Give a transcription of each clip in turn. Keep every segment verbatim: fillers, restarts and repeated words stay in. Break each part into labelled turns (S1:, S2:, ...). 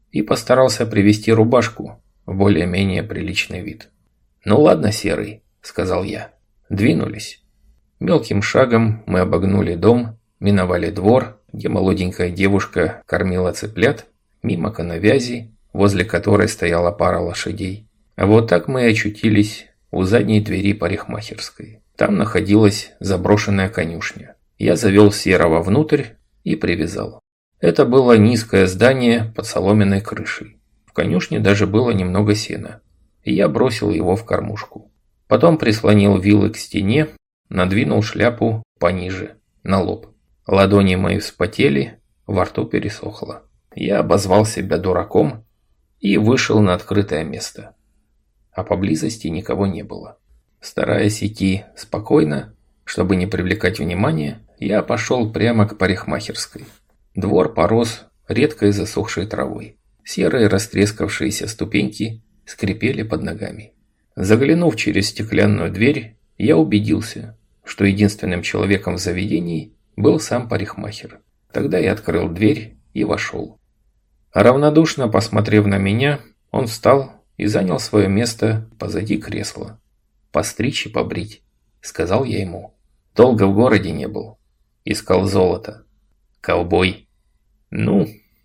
S1: и постарался привести рубашку в более-менее приличный вид. «Ну ладно, Серый», – сказал я. Двинулись. Мелким шагом мы обогнули дом, миновали двор, где молоденькая девушка кормила цыплят, мимо коновязи, возле которой стояла пара лошадей. А вот так мы и очутились у задней двери парикмахерской. Там находилась заброшенная конюшня. Я завел Серого внутрь и привязал. Это было низкое здание под соломенной крышей. В конюшне даже было немного сена, и я бросил его в кормушку. Потом прислонил вилы к стене, надвинул шляпу пониже, на лоб. Ладони мои вспотели, во рту пересохло. Я обозвал себя дураком и вышел на открытое место. А поблизости никого не было. Стараясь идти спокойно, чтобы не привлекать внимания, я пошел прямо к парикмахерской. Двор порос редкой засохшей травой. Серые растрескавшиеся ступеньки скрипели под ногами. Заглянув через стеклянную дверь, я убедился, что единственным человеком в заведении был сам парикмахер. Тогда я открыл дверь и вошел. Равнодушно посмотрев на меня, он встал и занял свое место позади кресла. «Постричь и побрить», — сказал я ему. «Долго в городе не был. Искал золото. Ковбой. Ну,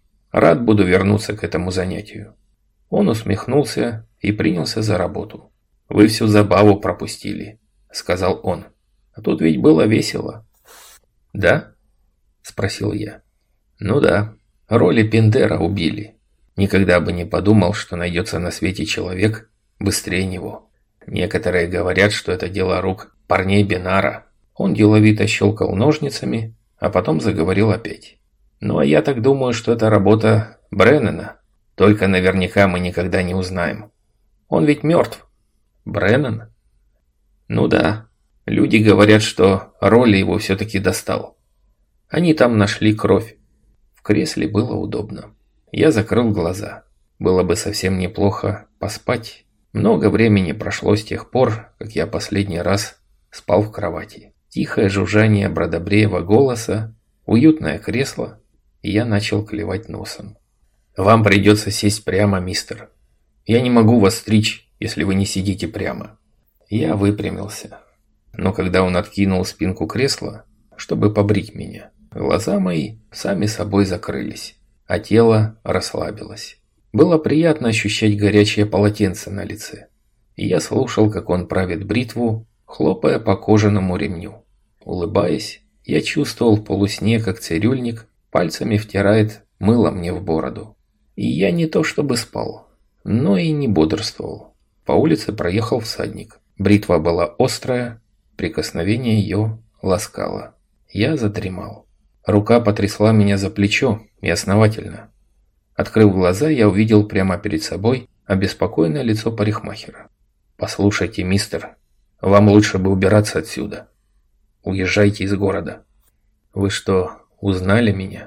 S1: рад буду вернуться к этому занятию». Он усмехнулся и принялся за работу. «Вы всю забаву пропустили», — сказал он. «А тут ведь было весело». «Да?» — спросил я. «Ну да, роли Пиндера убили. Никогда бы не подумал, что найдется на свете человек быстрее него. Некоторые говорят, что это дело рук парней Бинара». Он деловито щелкал ножницами, а потом заговорил опять. «Ну а я так думаю, что это работа Бреннана. Только наверняка мы никогда не узнаем. Он ведь мертв». «Бреннан?» «Ну да. Люди говорят, что Ролли его все-таки достал. Они там нашли кровь». В кресле было удобно. Я закрыл глаза. Было бы совсем неплохо поспать. Много времени прошло с тех пор, как я последний раз спал в кровати. Тихое жужжание Бродобреева голоса, уютное кресло, и я начал клевать носом. «Вам придется сесть прямо, мистер. Я не могу вас стричь, если вы не сидите прямо». Я выпрямился. Но когда он откинул спинку кресла, чтобы побрить меня, глаза мои сами собой закрылись, а тело расслабилось. Было приятно ощущать горячее полотенце на лице. И я слушал, как он правит бритву, хлопая по кожаному ремню. Улыбаясь, я чувствовал в полусне, как цирюльник пальцами втирает мыло мне в бороду. И я не то чтобы спал, но и не бодрствовал. По улице проехал всадник. Бритва была острая, прикосновение ее ласкало. Я задремал. Рука потрясла меня за плечо, и основательно. Открыв глаза, я увидел прямо перед собой обеспокоенное лицо парикмахера. «Послушайте, мистер, вам лучше бы убираться отсюда. Уезжайте из города». «Вы что, узнали меня?»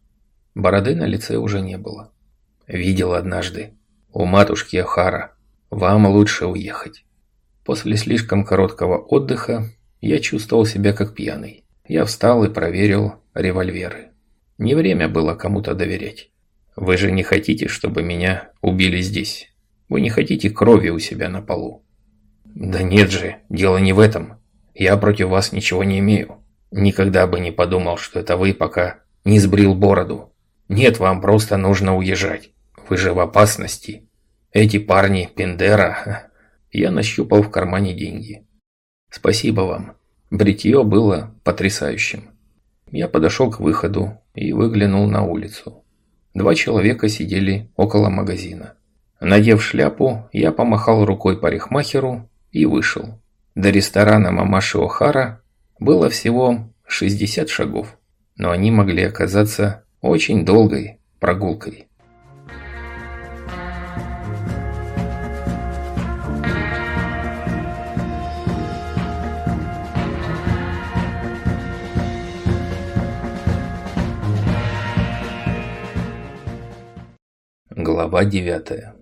S1: Бороды на лице уже не было. «Видел однажды. У матушки Охара. Вам лучше уехать». После слишком короткого отдыха я чувствовал себя как пьяный. Я встал и проверил револьверы. Не время было кому-то доверять. «Вы же не хотите, чтобы меня убили здесь? Вы не хотите крови у себя на полу?» «Да нет же, дело не в этом. Я против вас ничего не имею. Никогда бы не подумал, что это вы, пока не сбрил бороду. Нет, вам просто нужно уезжать. Вы же в опасности. Эти парни Пиндера...» Я нащупал в кармане деньги. «Спасибо вам. Бритье было потрясающим». Я подошел к выходу и выглянул на улицу. Два человека сидели около магазина. Надев шляпу, я помахал рукой парикмахеру и вышел. До ресторана мамаши Охара было всего шестьдесят шагов, но они могли оказаться очень долгой прогулкой. Глава девятая.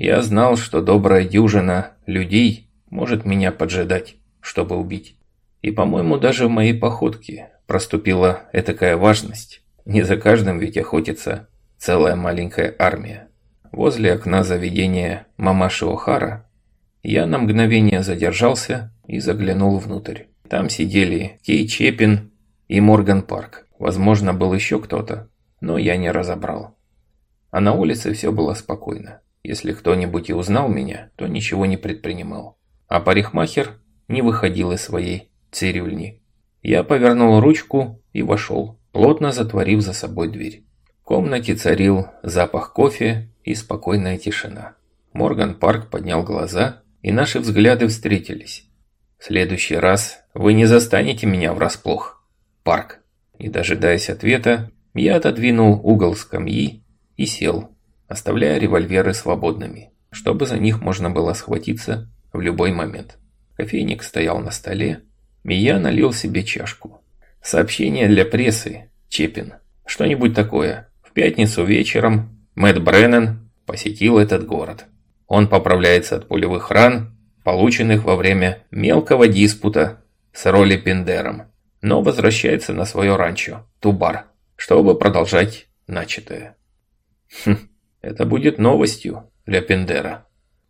S1: Я знал, что добрая дюжина людей может меня поджидать, чтобы убить. И, по-моему, даже в моей походке проступила этакая важность. Не за каждым ведь охотится целая маленькая армия. Возле окна заведения мамаши О'Хара я на мгновение задержался и заглянул внутрь. Там сидели Кей Чепин и Морган Парк. Возможно, был еще кто-то, но я не разобрал. А на улице все было спокойно. Если кто-нибудь и узнал меня, то ничего не предпринимал. А парикмахер не выходил из своей цирюльни. Я повернул ручку и вошел, плотно затворив за собой дверь. В комнате царил запах кофе и спокойная тишина. Морган Парк поднял глаза, и наши взгляды встретились. «В следующий раз вы не застанете меня врасплох, Парк». Не дожидаясь ответа, я отодвинул угол скамьи и сел, оставляя револьверы свободными, чтобы за них можно было схватиться в любой момент. Кофейник стоял на столе, и я налил себе чашку. Сообщение для прессы, Чепин. Что-нибудь такое. В пятницу вечером Мэтт Бреннан посетил этот город. Он поправляется от пулевых ран, полученных во время мелкого диспута с Ролли Пиндером, но возвращается на свое ранчо, Тубар, чтобы продолжать начатое. Хм, это будет новостью для Пиндера.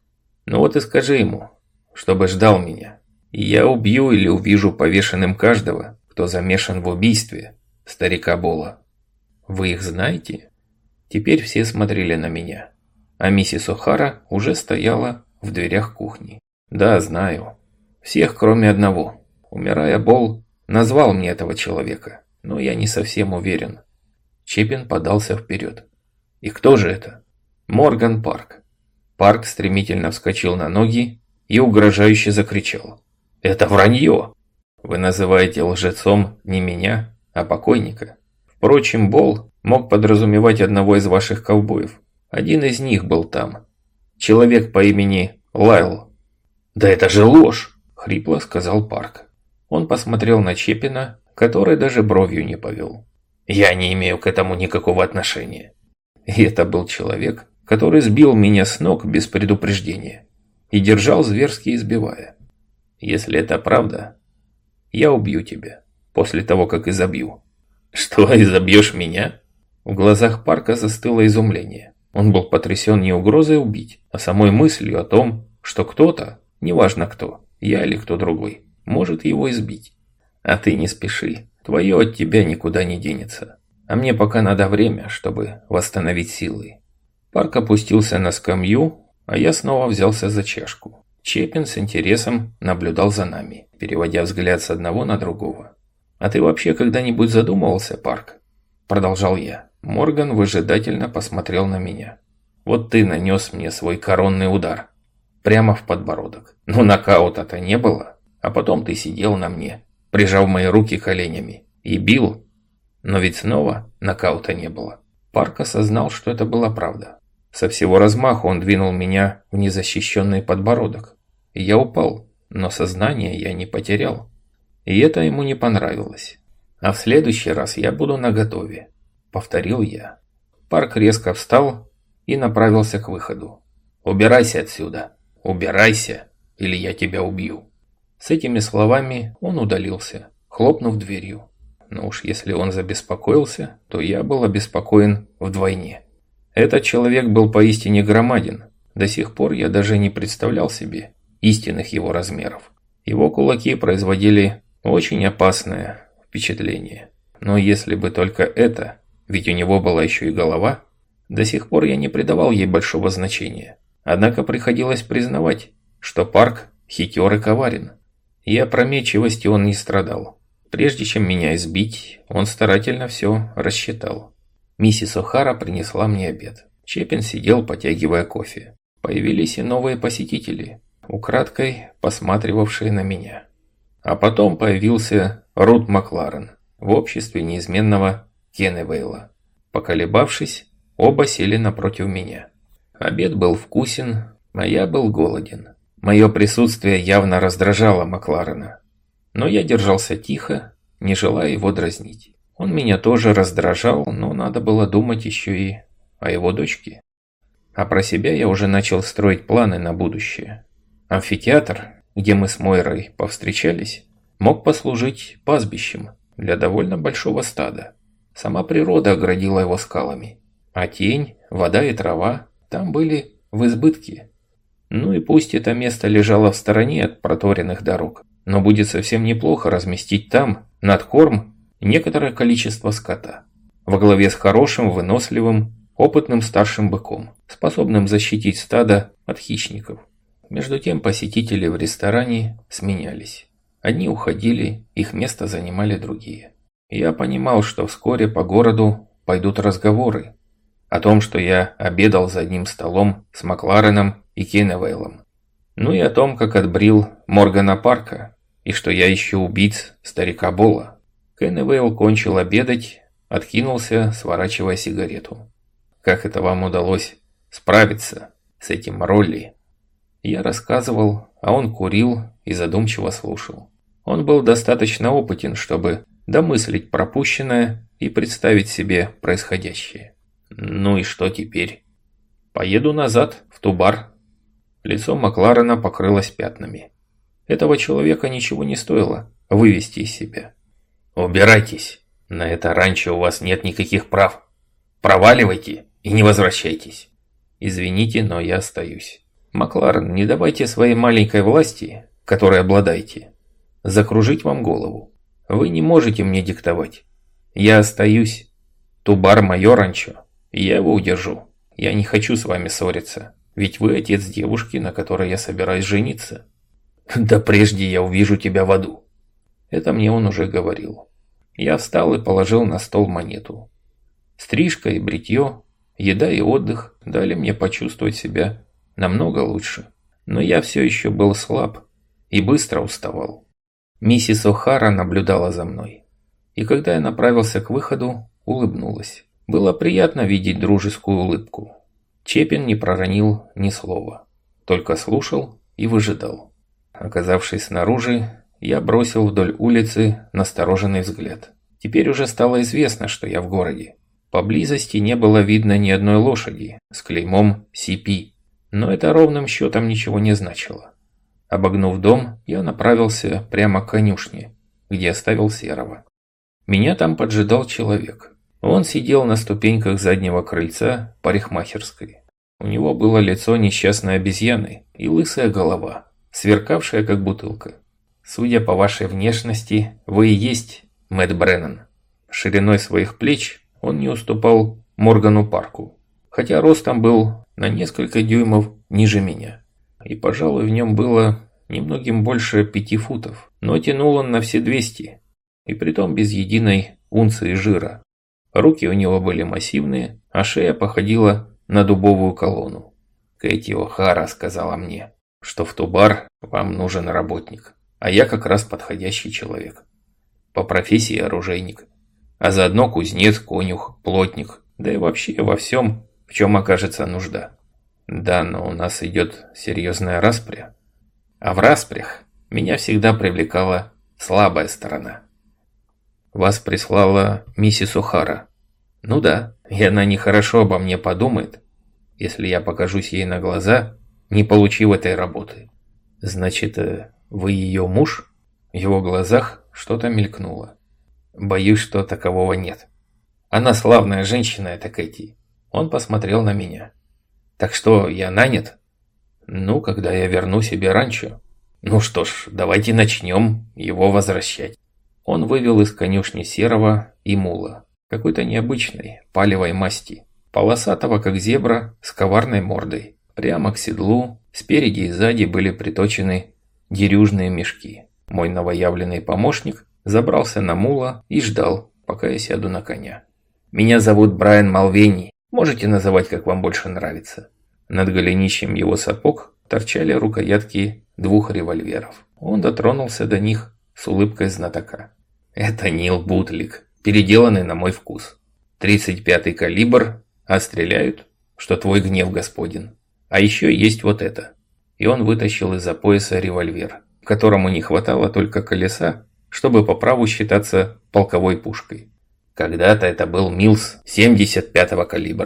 S1: Ну вот и скажи ему, чтобы ждал меня. И я убью или увижу повешенным каждого, кто замешан в убийстве старика Бола. Вы их знаете? Теперь все смотрели на меня, а миссис О'Хара уже стояла в дверях кухни. Да, знаю. Всех, кроме одного. Умирая, Бол назвал мне этого человека, но я не совсем уверен. Чепин подался вперед. И кто же это? Морган Парк. Парк стремительно вскочил на ноги и угрожающе закричал. «Это вранье! Вы называете лжецом не меня, а покойника. Впрочем, Бол мог подразумевать одного из ваших ковбоев. Один из них был там. Человек по имени Лайл». «Да это же ложь!» – хрипло сказал Парк. Он посмотрел на Чепина, который даже бровью не повел. «Я не имею к этому никакого отношения». И это был человек, который сбил меня с ног без предупреждения и держал зверски избивая. Если это правда, я убью тебя после того, как изобью. Что, изобьешь меня? В глазах Парка застыло изумление. Он был потрясен не угрозой убить, а самой мыслью о том, что кто-то, неважно кто, я или кто другой, может его избить. А ты не спеши, твое от тебя никуда не денется. А мне пока надо время, чтобы восстановить силы. Парк опустился на скамью, а я снова взялся за чашку. Чепин с интересом наблюдал за нами, переводя взгляд с одного на другого. «А ты вообще когда-нибудь задумывался, Парк?» Продолжал я. Морган выжидательно посмотрел на меня. «Вот ты нанес мне свой коронный удар. Прямо в подбородок. Но нокаута-то не было. А потом ты сидел на мне, прижав мои руки коленями, и бил. Но ведь снова нокаута не было». Парк осознал, что это была правда. Со всего размаху он двинул меня в незащищенный подбородок. И я упал, но сознание я не потерял. И это ему не понравилось. «А в следующий раз я буду наготове», — повторил я. Парк резко встал и направился к выходу. «Убирайся отсюда! Убирайся, или я тебя убью!» С этими словами он удалился, хлопнув дверью. Но уж если он забеспокоился, то я был обеспокоен вдвойне. Этот человек был поистине громаден. До сих пор я даже не представлял себе истинных его размеров. Его кулаки производили очень опасное впечатление. Но если бы только это, ведь у него была еще и голова, до сих пор я не придавал ей большого значения. Однако приходилось признавать, что Парк хитер и коварен. И опрометчивости он не страдал. Прежде чем меня избить, он старательно все рассчитал. Миссис О'Хара принесла мне обед. Чепин сидел, потягивая кофе. Появились и новые посетители, украдкой посматривавшие на меня. А потом появился Рут Макларен в обществе неизменного Кенневейла. Поколебавшись, оба сели напротив меня. Обед был вкусен, а я был голоден. Мое присутствие явно раздражало Макларена. Но я держался тихо, не желая его дразнить. Он меня тоже раздражал, но надо было думать еще и о его дочке. А про себя я уже начал строить планы на будущее. Амфитеатр, где мы с Мойрой повстречались, мог послужить пастбищем для довольно большого стада. Сама природа оградила его скалами, а тень, вода и трава там были в избытке. Ну и пусть это место лежало в стороне от проторенных дорог, но будет совсем неплохо разместить там, над корм, некоторое количество скота, во главе с хорошим, выносливым, опытным старшим быком, способным защитить стадо от хищников. Между тем посетители в ресторане сменялись. Одни уходили, их место занимали другие. Я понимал, что вскоре по городу пойдут разговоры о том, что я обедал за одним столом с Маклареном и Кенневейлом. Ну и о том, как отбрил Моргана Парка, и что я ищу убийц старика Болла. Кенневейл кончил обедать, откинулся, сворачивая сигарету. «Как это вам удалось справиться с этим Ролли?» Я рассказывал, а он курил и задумчиво слушал. Он был достаточно опытен, чтобы домыслить пропущенное и представить себе происходящее. «Ну и что теперь?» «Поеду назад, в Тубар». Лицо Макларена покрылось пятнами. Этого человека ничего не стоило вывести из себя. «Убирайтесь. На это ранчо у вас нет никаких прав. Проваливайте и не возвращайтесь». «Извините, но я остаюсь». «Макларен, не давайте своей маленькой власти, которой обладаете, закружить вам голову. Вы не можете мне диктовать. Я остаюсь. Тубар мое ранчо, и я его удержу. Я не хочу с вами ссориться, ведь вы отец девушки, на которой я собираюсь жениться». «Да прежде я увижу тебя в аду». Это мне он уже говорил. Я встал и положил на стол монету. Стрижка и бритье, еда и отдых дали мне почувствовать себя намного лучше. Но я все еще был слаб и быстро уставал. Миссис О'Хара наблюдала за мной. И когда я направился к выходу, улыбнулась. Было приятно видеть дружескую улыбку. Чепин не проронил ни слова, только слушал и выжидал. Оказавшись снаружи, я бросил вдоль улицы настороженный взгляд. Теперь уже стало известно, что я в городе. Поблизости не было видно ни одной лошади с клеймом Си Пи, но это ровным счетом ничего не значило. Обогнув дом, я направился прямо к конюшне, где оставил Серого. Меня там поджидал человек. Он сидел на ступеньках заднего крыльца парикмахерской. У него было лицо несчастной обезьяны и лысая голова, сверкавшая как бутылка. «Судя по вашей внешности, вы и есть Мэтт Бреннан». Шириной своих плеч он не уступал Моргану Парку, хотя ростом был на несколько дюймов ниже меня. И, пожалуй, в нем было немногим больше пяти футов, но тянул он на все двести, и притом без единой унции жира. Руки у него были массивные, а шея походила на дубовую колонну. «Кэти О'Хара сказала мне, что в Тубар вам нужен работник, а я как раз подходящий человек. По профессии оружейник, а заодно кузнец, конюх, плотник, да и вообще во всем, в чем окажется нужда. Да, но у нас идет серьезная распря. А в распрях меня всегда привлекала слабая сторона». «Вас прислала миссис О'Хара». «Ну да, и она нехорошо обо мне подумает, если я покажусь ей на глаза, не получив этой работы». «Значит, вы ее муж?» В его глазах что-то мелькнуло. «Боюсь, что такового нет. Она славная женщина, эта Кэти». Он посмотрел на меня. «Так что, я нанят?» «Ну, когда я верну себе ранчо». «Ну что ж, давайте начнем его возвращать». Он вывел из конюшни Серого и мула, какой-то необычной, палевой масти, полосатого как зебра, с коварной мордой. Прямо к седлу, спереди и сзади были приточены дерюжные мешки. Мой новоявленный помощник забрался на мула и ждал, пока я сяду на коня. «Меня зовут Брайан Малвени, можете называть, как вам больше нравится». Над голенищем его сапог торчали рукоятки двух револьверов. Он дотронулся до них с улыбкой знатока. «Это Нил Бутлик, переделанный на мой вкус. тридцать пятый калибр, а стреляют, что твой гнев господин. А еще есть вот это». И он вытащил из-за пояса револьвер, которому не хватало только колеса, чтобы по праву считаться полковой пушкой. Когда-то это был Милс семьдесят пятого калибра.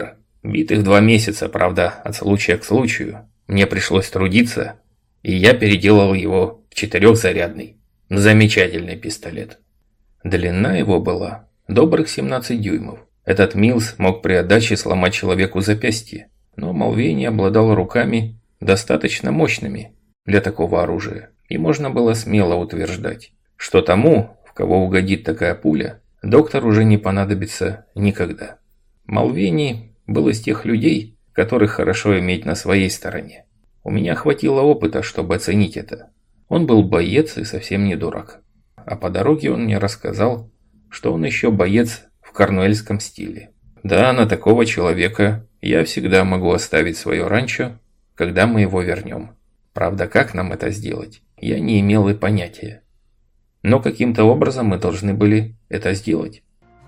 S1: Битых два месяца, правда, от случая к случаю. Мне пришлось трудиться, и я переделал его в четырехзарядный. Замечательный пистолет. Длина его была добрых семнадцать дюймов. Этот Милс мог при отдаче сломать человеку запястье, но Малвени обладал руками достаточно мощными для такого оружия, и можно было смело утверждать, что тому, в кого угодит такая пуля, доктор уже не понадобится никогда. Малвени был из тех людей, которых хорошо иметь на своей стороне. У меня хватило опыта, чтобы оценить это. Он был боец и совсем не дурак. А по дороге он мне рассказал, что он еще боец в корнуэльском стиле. Да, на такого человека я всегда могу оставить свое ранчо, когда мы его вернем. Правда, как нам это сделать, я не имел и понятия. Но каким-то образом мы должны были это сделать.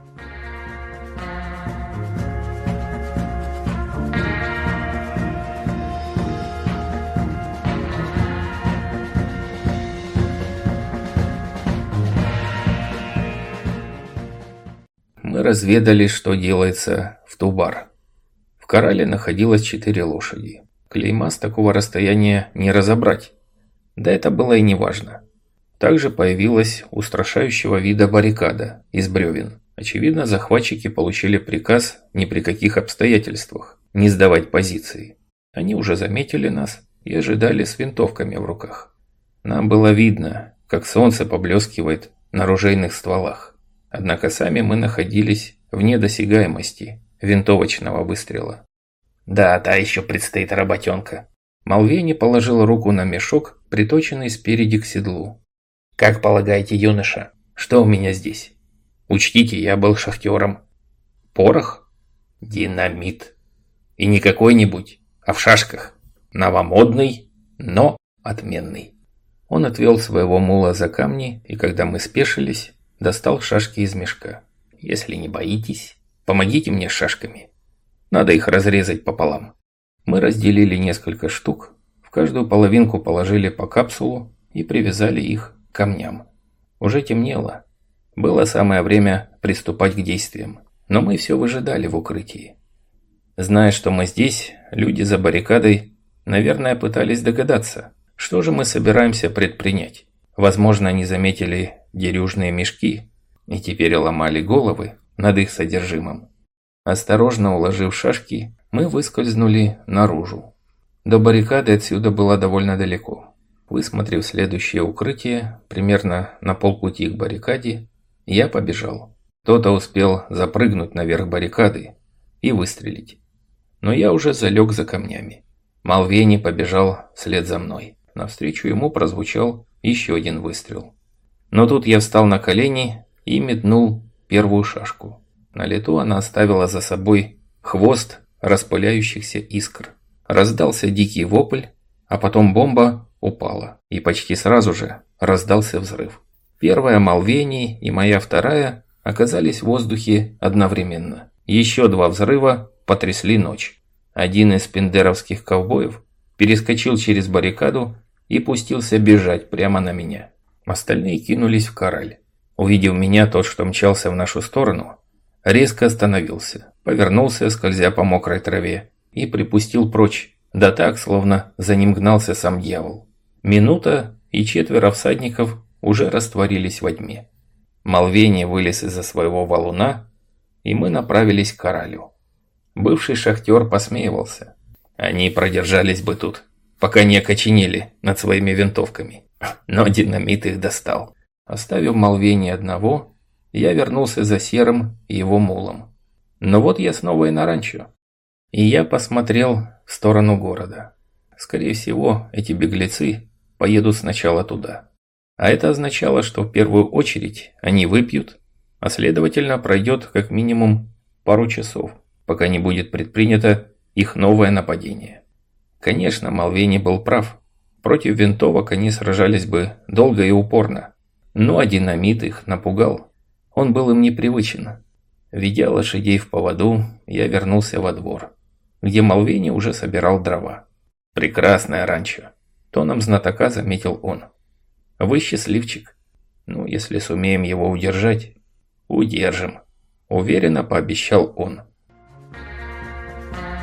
S1: Мы разведали, что делается в Тубар. В коррале находилось четыре лошади. Клейма с такого расстояния не разобрать. Да это было и не важно. Также появилась устрашающего вида баррикада из бревен. Очевидно, захватчики получили приказ ни при каких обстоятельствах не сдавать позиции. Они уже заметили нас и ожидали с винтовками в руках. Нам было видно, как солнце поблескивает на ружейных стволах. Однако сами мы находились вне досягаемости винтовочного выстрела. Да, та еще предстоит работенка. Малвени положил руку на мешок, приточенный спереди к седлу. Как полагаете, юноша, что у меня здесь? Учтите, я был шахтером. Порох? Динамит. И не какой-нибудь, а в шашках. Новомодный, но отменный. Он отвел своего мула за камни, и когда мы спешились, достал шашки из мешка. Если не боитесь, помогите мне с шашками. Надо их разрезать пополам. Мы разделили несколько штук, в каждую половинку положили по капсулу и привязали их к камням. Уже темнело. Было самое время приступать к действиям, но мы все выжидали в укрытии. Зная, что мы здесь, люди за баррикадой, наверное, пытались догадаться, что же мы собираемся предпринять. Возможно, они заметили дерюжные мешки и теперь ломали головы над их содержимым. Осторожно уложив шашки, мы выскользнули наружу. До баррикады отсюда было довольно далеко. Высмотрев следующее укрытие, примерно на полпути к баррикаде, я побежал. Кто-то успел запрыгнуть наверх баррикады и выстрелить. Но я уже залег за камнями. Малвени побежал вслед за мной. Навстречу ему прозвучал еще один выстрел. Но тут я встал на колени и метнул первую шашку. На лету она оставила за собой хвост распыляющихся искр. Раздался дикий вопль, а потом бомба упала. И почти сразу же раздался взрыв. Первая Малвени и моя вторая оказались в воздухе одновременно. Еще два взрыва потрясли ночь. Один из пендеровских ковбоев перескочил через баррикаду и пустился бежать прямо на меня. Остальные кинулись в корраль. Увидев меня, тот, что мчался в нашу сторону, резко остановился, повернулся, скользя по мокрой траве, и припустил прочь, да так, словно за ним гнался сам дьявол. Минута, и четверо всадников уже растворились во тьме. Малвени вылез из-за своего валуна, и мы направились к корралю. Бывший шахтер посмеивался. Они продержались бы тут, пока не окоченели над своими винтовками. Но динамит их достал. Оставив Малвени одного, я вернулся за Серым и его мулом. Но вот я снова и на ранчо. И я посмотрел в сторону города. Скорее всего, эти беглецы поедут сначала туда. А это означало, что в первую очередь они выпьют, а следовательно пройдет как минимум пару часов, пока не будет предпринято их новое нападение. Конечно, Малвени был прав. Против винтовок они сражались бы долго и упорно. Но динамит их напугал. Он был им непривычен. Ведя лошадей в поводу, я вернулся во двор, где Малвени уже собирал дрова. «Прекрасное ранчо», – тоном знатока заметил он. «Вы счастливчик. Ну, если сумеем его удержать, удержим», – уверенно пообещал он.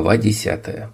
S1: Глава десятая.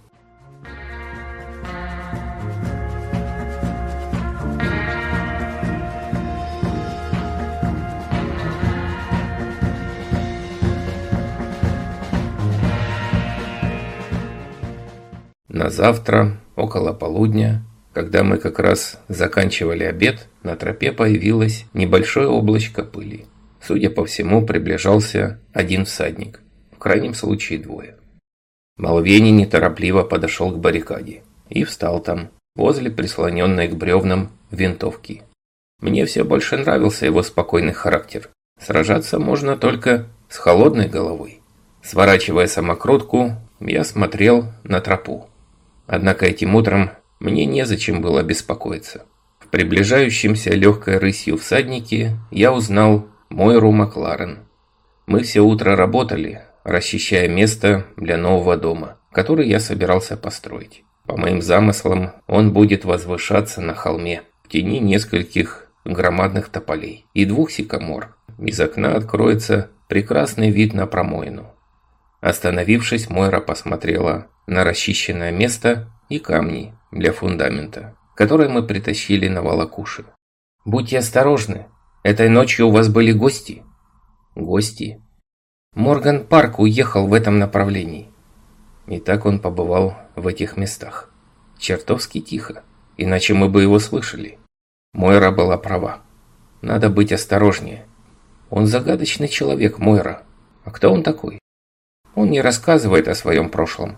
S1: На завтра, около полудня, когда мы как раз заканчивали обед, на тропе появилось небольшое облачко пыли. Судя по всему, приближался один всадник, в крайнем случае двое. Малвени неторопливо подошел к баррикаде и встал там, возле прислоненной к бревнам винтовки. Мне все больше нравился его спокойный характер. Сражаться можно только с холодной головой. Сворачивая самокрутку, я смотрел на тропу. Однако этим утром мне незачем было беспокоиться. В приближающемся легкой рысью всаднике я узнал Мойру Макларен. Мы все утро работали, расчищая место для нового дома, который я собирался построить. По моим замыслам, он будет возвышаться на холме, в тени нескольких громадных тополей и двух сикамор. Из окна откроется прекрасный вид на промоину. Остановившись, Мойра посмотрела на расчищенное место и камни для фундамента, которые мы притащили на волокуши. «Будьте осторожны, этой ночью у вас были гости». «Гости?» Морган Парк уехал в этом направлении. И так он побывал в этих местах. Чертовски тихо, иначе мы бы его слышали. Мойра была права. Надо быть осторожнее. Он загадочный человек, Мойра. А кто он такой? Он не рассказывает о своем прошлом.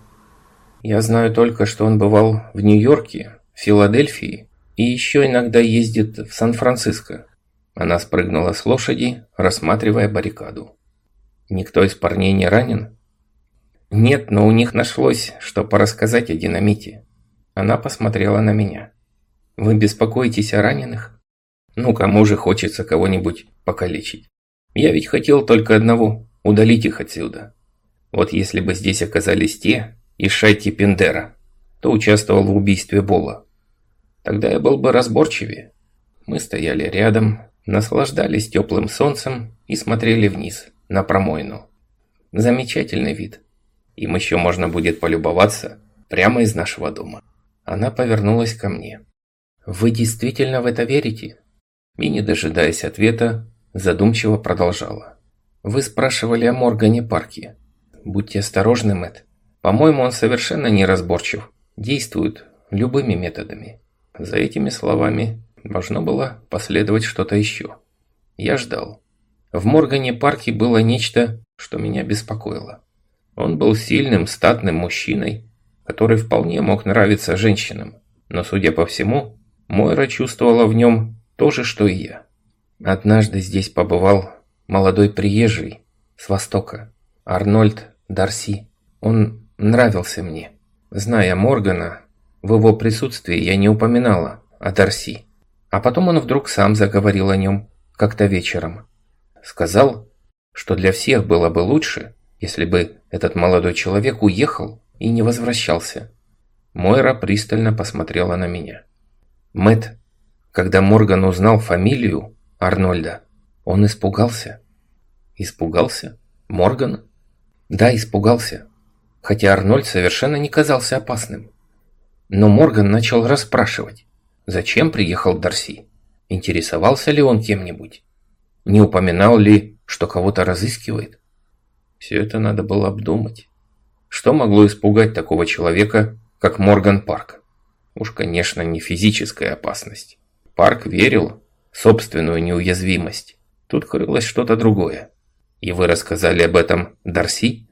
S1: Я знаю только, что он бывал в Нью-Йорке, в Филадельфии и еще иногда ездит в Сан-Франциско. Она спрыгнула с лошади, рассматривая баррикаду. Никто из парней не ранен? Нет, но у них нашлось, что порассказать о динамите. Она посмотрела на меня. Вы беспокоитесь о раненых? Ну, кому же хочется кого-нибудь покалечить? Я ведь хотел только одного – удалить их отсюда. Вот если бы здесь оказались те из шайки Пендера, то участвовал в убийстве Бола. Тогда я был бы разборчивее. Мы стояли рядом, наслаждались теплым солнцем и смотрели вниз, на промоину. Замечательный вид. Им еще можно будет полюбоваться прямо из нашего дома. Она повернулась ко мне. «Вы действительно в это верите?» И, не дожидаясь ответа, задумчиво продолжала. «Вы спрашивали о Моргане Парке. Будьте осторожны, Мэтт. По-моему, он совершенно неразборчив. Действует любыми методами». За этими словами должно было последовать что-то еще. Я ждал. В Моргане Парке было нечто, что меня беспокоило. Он был сильным, статным мужчиной, который вполне мог нравиться женщинам. Но, судя по всему, Мойра чувствовала в нем то же, что и я. Однажды здесь побывал молодой приезжий с Востока, Арнольд Дарси. Он нравился мне. Зная Моргана, в его присутствии я не упоминала о Дарси. А потом он вдруг сам заговорил о нем как-то вечером. Сказал, что для всех было бы лучше, если бы этот молодой человек уехал и не возвращался. Мойра пристально посмотрела на меня. Мэтт, когда Морган узнал фамилию Арнольда, он испугался. Испугался? Морган? Да, испугался. Хотя Арнольд совершенно не казался опасным. Но Морган начал расспрашивать, зачем приехал Дарси. Интересовался ли он кем-нибудь? Не упоминал ли, что кого-то разыскивает? Все это надо было обдумать. Что могло испугать такого человека, как Морган Парк? Уж, конечно, не физическая опасность. Парк верил в собственную неуязвимость. Тут крылось что-то другое. И вы рассказали об этом Дарси?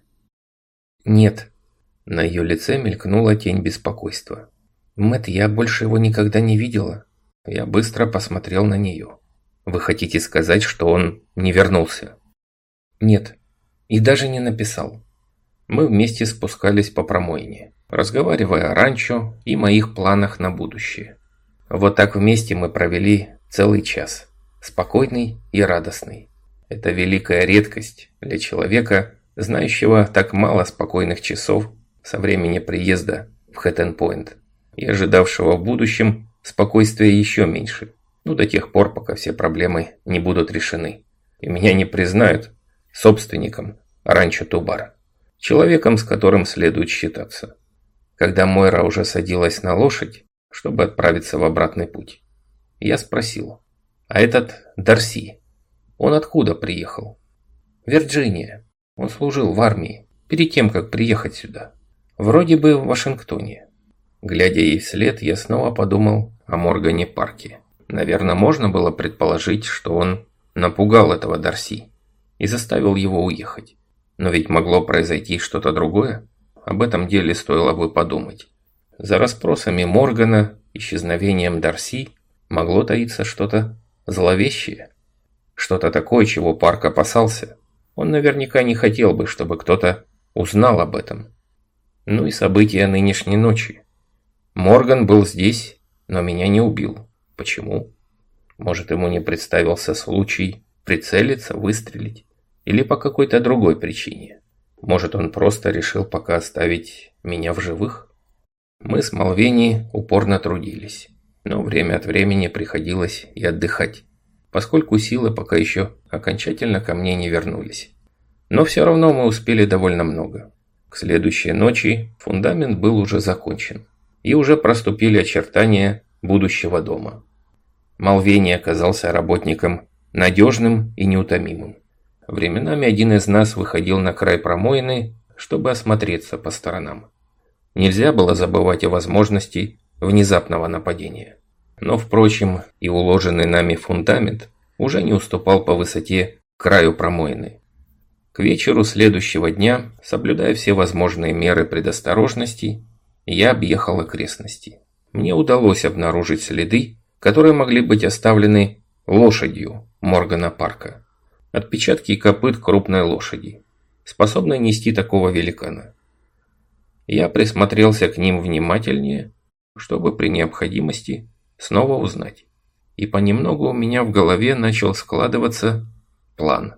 S1: Нет. На ее лице мелькнула тень беспокойства. Мэтт, я больше его никогда не видела. Я быстро посмотрел на нее. Вы хотите сказать, что он не вернулся? Нет. И даже не написал. Мы вместе спускались по промоине, разговаривая о ранчо и моих планах на будущее. Вот так вместе мы провели целый час. Спокойный и радостный. Это великая редкость для человека, знающего так мало спокойных часов со времени приезда в Хэттон-Пойнт и ожидавшего в будущем спокойствия еще меньше, ну до тех пор, пока все проблемы не будут решены, и меня не признают собственником ранчо Тубар. человеком, с которым следует считаться. Когда Мойра уже садилась на лошадь, чтобы отправиться в обратный путь, я спросил: «А этот Дарси, он откуда приехал?» «Вирджиния. Он служил в армии, перед тем, как приехать сюда. Вроде бы в Вашингтоне». Глядя ей вслед, я снова подумал о Моргане Парке. Наверное, можно было предположить, что он напугал этого Дарси и заставил его уехать. Но ведь могло произойти что-то другое. Об этом деле стоило бы подумать. За расспросами Моргана, исчезновением Дарси, могло таиться что-то зловещее. Что-то такое, чего Парк опасался. Он наверняка не хотел бы, чтобы кто-то узнал об этом. Ну и события нынешней ночи. Морган был здесь, но меня не убил. Почему? Может, ему не представился случай прицелиться, выстрелить? Или по какой-то другой причине? Может, он просто решил пока оставить меня в живых? Мы с Малвени упорно трудились, но время от времени приходилось и отдыхать, поскольку силы пока еще окончательно ко мне не вернулись. Но все равно мы успели довольно много. К следующей ночи фундамент был уже закончен, и уже проступили очертания будущего дома. Малвени оказался работником надежным и неутомимым. Временами один из нас выходил на край промоины, чтобы осмотреться по сторонам. Нельзя было забывать о возможности внезапного нападения. Но, впрочем, и уложенный нами фундамент уже не уступал по высоте краю промоины. К вечеру следующего дня, соблюдая все возможные меры предосторожности, я объехал окрестности. Мне удалось обнаружить следы, которые могли быть оставлены лошадью Моргана Парка. Отпечатки копыт крупной лошади, способной нести такого великана. Я присмотрелся к ним внимательнее, чтобы при необходимости снова узнать. И понемногу у меня в голове начал складываться план.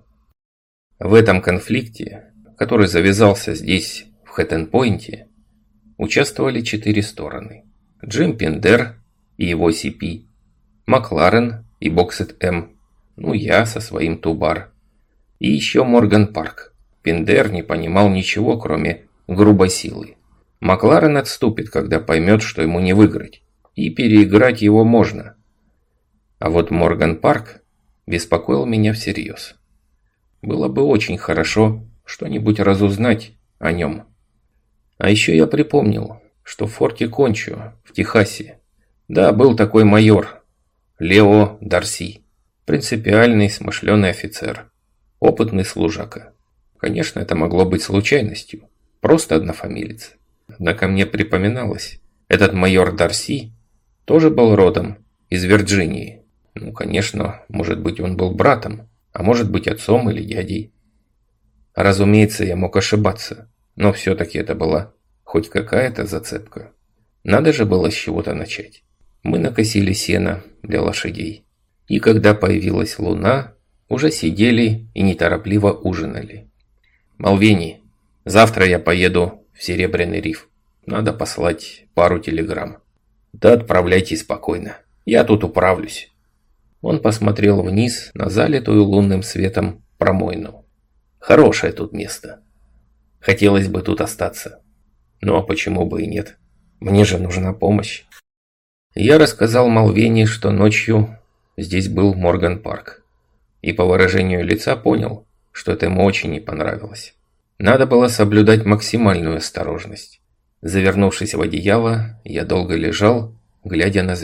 S1: В этом конфликте, который завязался здесь, в Хэттон-Пойнте, участвовали четыре стороны. Джим Пиндер и его си пи, Макларен и Боксет М, ну я со своим Тубар, и еще Морган Парк. Пиндер не понимал ничего, кроме грубой силы. Макларен отступит, когда поймет, что ему не выиграть, и переиграть его можно. А вот Морган Парк беспокоил меня всерьез. Было бы очень хорошо что-нибудь разузнать о нем. А еще я припомнил, что в форте Кончо, в Техасе, да, был такой майор, Лео Дарси, принципиальный, смышленый офицер, опытный служака. Конечно, это могло быть случайностью, просто однофамилец. Однако мне припоминалось, этот майор Дарси тоже был родом из Вирджинии. Ну, конечно, может быть, он был братом, а может быть, отцом или дядей. Разумеется, я мог ошибаться, но все-таки это была хоть какая-то зацепка. Надо же было с чего-то начать. Мы накосили сено для лошадей. И когда появилась луна, уже сидели и неторопливо ужинали. «Малвени, завтра я поеду в Серебряный риф. Надо послать пару телеграмм». «Да отправляйте спокойно. Я тут управлюсь». Он посмотрел вниз на залитую лунным светом промоину. «Хорошее тут место. Хотелось бы тут остаться. Ну а почему бы и нет? Мне же нужна помощь». Я рассказал Малвени, что ночью здесь был Морган Парк. И по выражению лица понял, что это ему очень не понравилось. Надо было соблюдать максимальную осторожность. Завернувшись в одеяло, я долго лежал, глядя на звезды.